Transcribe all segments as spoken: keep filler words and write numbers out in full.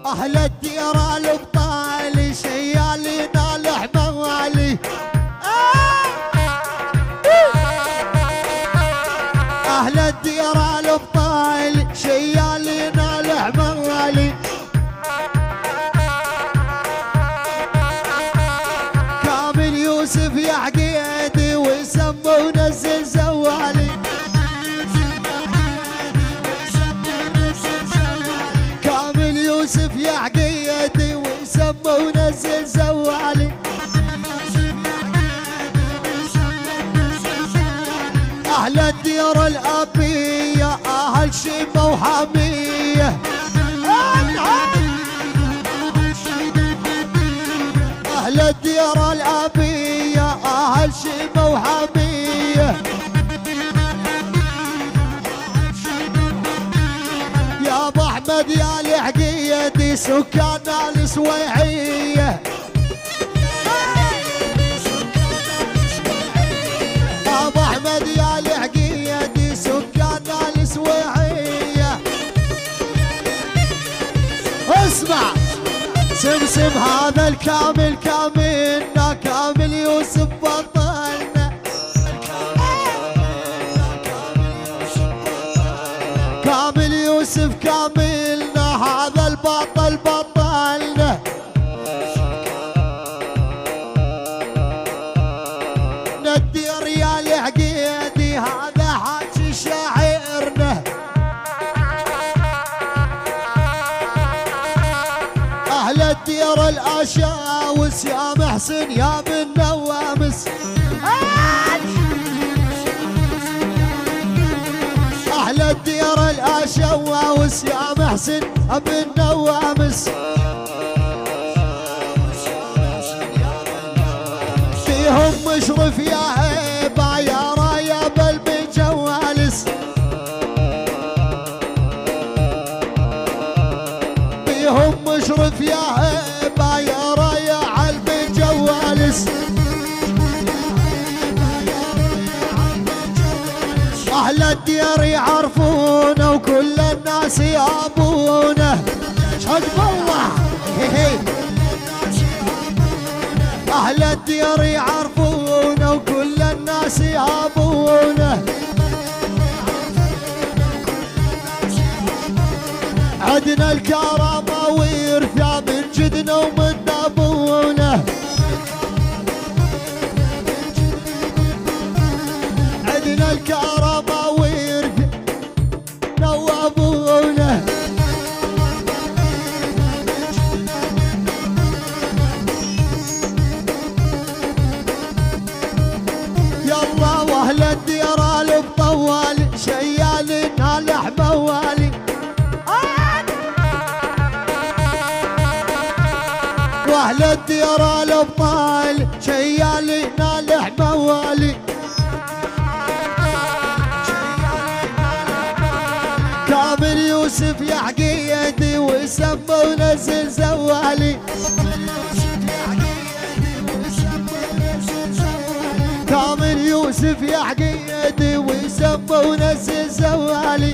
اهل الديره الابطال شيالي نال حموالي. اهل الديره الابطال شيالي نال حموالي. كامل يوسف يا عقيدي ويسمونه الزلزوالي. كامل يوسف يا عقيدي ويسمونه الزلزوالي. اهل الديره الابيه اهل شيمه وحاميه. اهل الديره الابيه اهل شيمه وحاميه. يا ابو احمد يا العقيدي سكان السويعيه. ابو احمد يا العقيدي سكان السويعيه. اسمع سمسم هذا الكامل كاملنا كامل يوسف بطلنا. كامل يوسف كاملنا هذا البطل بطلنا. ندير يا العقيدي هذا حاجي شاعرنا. اهل الديره الاشاوس يا محسن يا بن نوامس. اهل الديره الاشاوس يا محسن بن نوامس. فيهم مشرف يا هيبه يا رايه بالبجوالس. فيهم مشرف يا هيبه يا رايه عالبجوالس. اهل الدير يعرفونه وكل الناس يابونه. شهد بالله هي هي. اهل الدير يعرفونه وكل الناس يابونه. عدنا الكرامه ويرثى من جدنا ومن ابونا. عدنا الكرامه ويرثى وابونا. يلا واهل الديره البطوال شيالي نال حموالي. واهل الديره الابطال شيالي نال حموالي. كامل يوسف يا عقيدي ويسمونه الزلزوالي. كامل يوسف يا عقيدي ويسمونه الزلزوالي.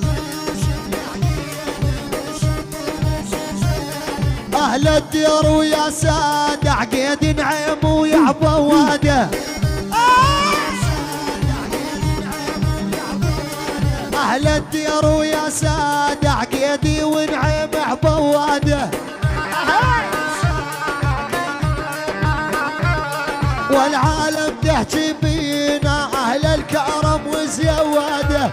اهل الدير ويا ساده عقيدي نعيم ويا عبواده. اهل الدير ويا ساده عقيدي ونعيم عبواده. والعالم تحكي بينا اهل الكرم وزيواده.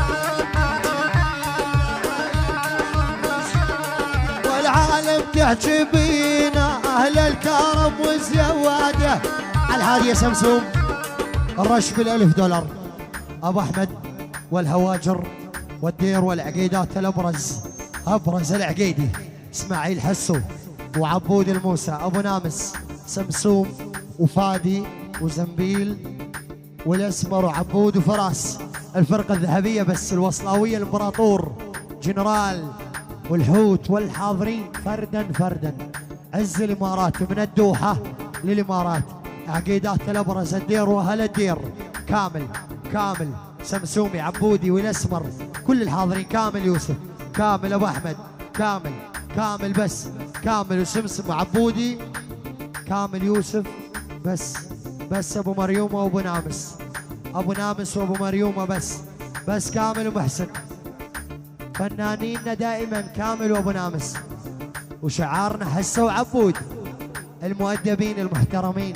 والعالم تحكي بينا اهل الكرم وزيواده. على هذه يا سمسوم الرش بالالف دولار. ابو احمد والهواجر والدير والعقيدات الابرز ابرز العقيدي اسماعيل حسو وعبود الموسى ابو نامس سمسوم وفادي وزنبيل والاسمر وعبود وفراس. الفرقه الذهبيه بس الوصلاويه الامبراطور جنرال والحوت والحاضرين فردا فردا. عز الامارات من الدوحه للامارات. عقيدات الابرز الدير واهل الدير كامل كامل سمسومي عبودي والاسمر كل الحاضرين. كامل يوسف كامل ابو احمد كامل كامل بس، كامل وسمسم وعبودي، كامل يوسف بس، بس ابو مريومه وابو نامس، ابو نامس وابو مريومه بس، بس كامل ومحسن. فنانيننا دائما كامل وابو نامس، وشعارنا حسه وعبود المؤدبين المحترمين،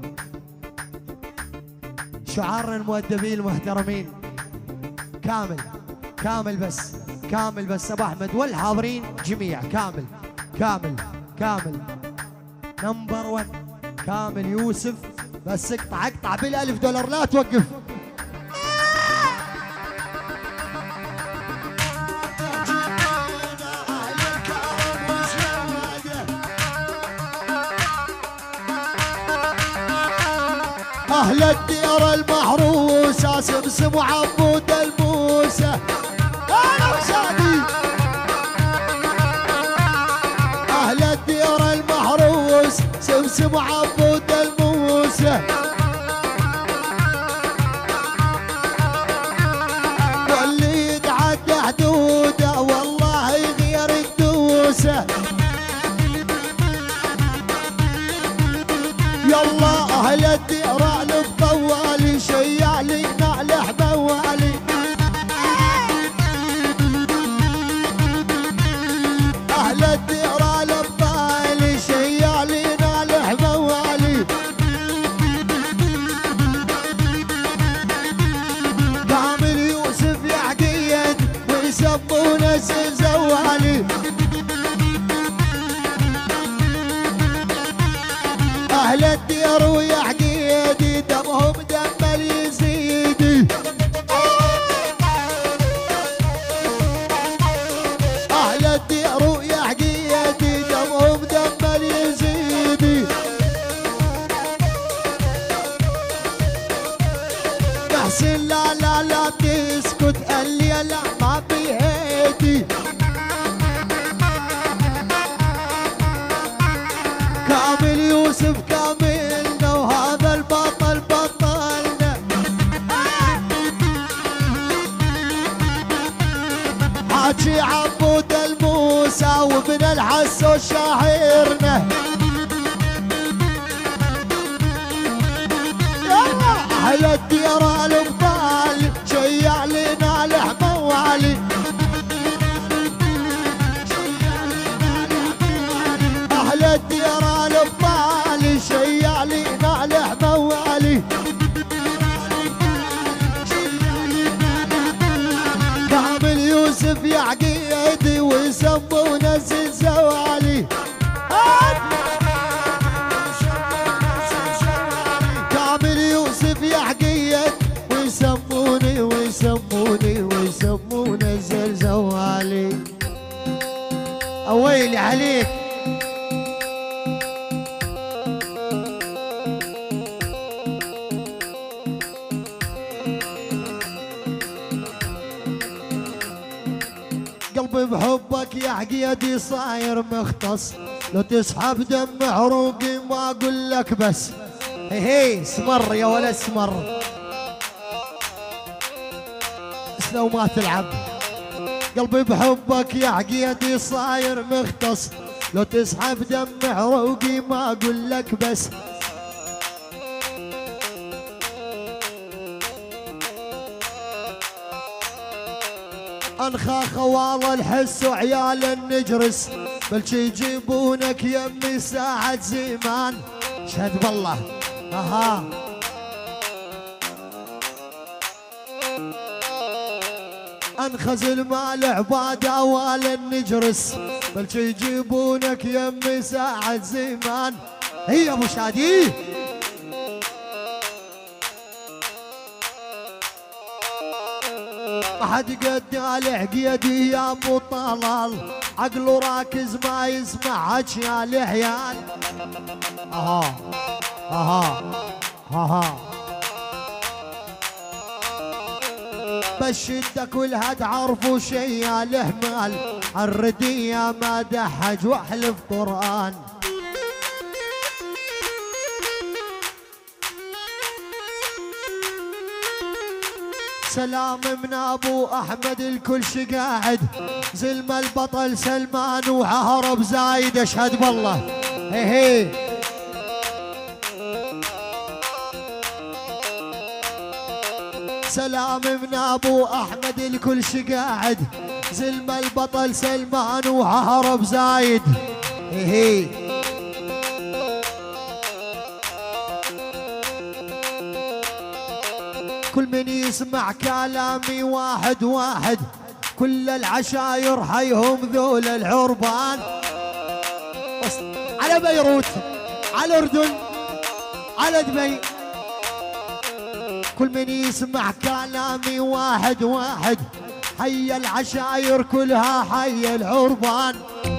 شعارنا المؤدبين المحترمين. كامل كامل بس، كامل بس ابو احمد والحاضرين جميع. كامل كامل كامل نمبر ون. كامل يوسف بس اقطع اقطع بالالف دولار لا توقف. أهل الديار المحروسة سمسم وعبود الموسى. أنا وشادي أهل الديار المحروس سمسم وعبود الموسى. واللي يتعدى حدوده والله يغير الدوسة. يلا أهل الديار البطوالي شيالي نالح بوالي. أهل الديار البطوالي شيالي نالح بوالي. كامل يوسف يعقيد ويسمونه زوالي. أهل الديار ويعقيدي دمهم دم اليزيدي. أهل الديار ويعقيدي دمهم دم اليزيدي. محسن لا لا لا تسكت الليلة ما بيهدي. كامل يوسف كاملنا وهذا البطل بطلنا. حاجي عبود الموسى وابن الحسو شاعرنا. يلا أهل الديار الابطال شيع لنا الحموالي. أهل الديار الابطال شيع لنا الحموالي. كامل يوسف يعقيدي ويسمونه الزوالي. كامل يوسف يعقيد ويسموني ويسموني ويسمونه الزلزوالي. اويلي عليك. قلبي بحبك يا عقيدي صاير مختص، لو تسحب دم عروقي ما اقول لك بس. هي هي اسمر يا ولد اسمر، بس لو ما تلعب. قلبي بحبك يا عقيدي صاير مختص، لو تسحب دم عروقي ما اقول لك بس. انخا خوال الحس وعيال النجرس، بلشي يجيبونك يمي ساعة زمان. شهد بالله اها. انخزل مال عبادة وال النجرس، بلشي يجيبونك يمي ساعة زمان. هي ابو شادي ما حد قد العقيدي يا ابو طلال، عقله راكز ما يسمعك يا العيال. اها اها اها بالشدة كلها تعرفوا شي يا الهمال، الردية ما دحج واحلف قرآن. سلام من ابو احمد الكل شقاعد، زلم البطل سلمان وعهرب زايد، اشهد بالله. هي هي سلام من ابو احمد الكل شقاعد، زلم البطل سلمان وعهرب زايد. هي هي كل من يسمع كلامي واحد واحد، كل العشاير حيهم ذول العربان. على بيروت، على الأردن، على دبي، كل من يسمع كلامي واحد واحد، حي العشاير كلها حي العربان.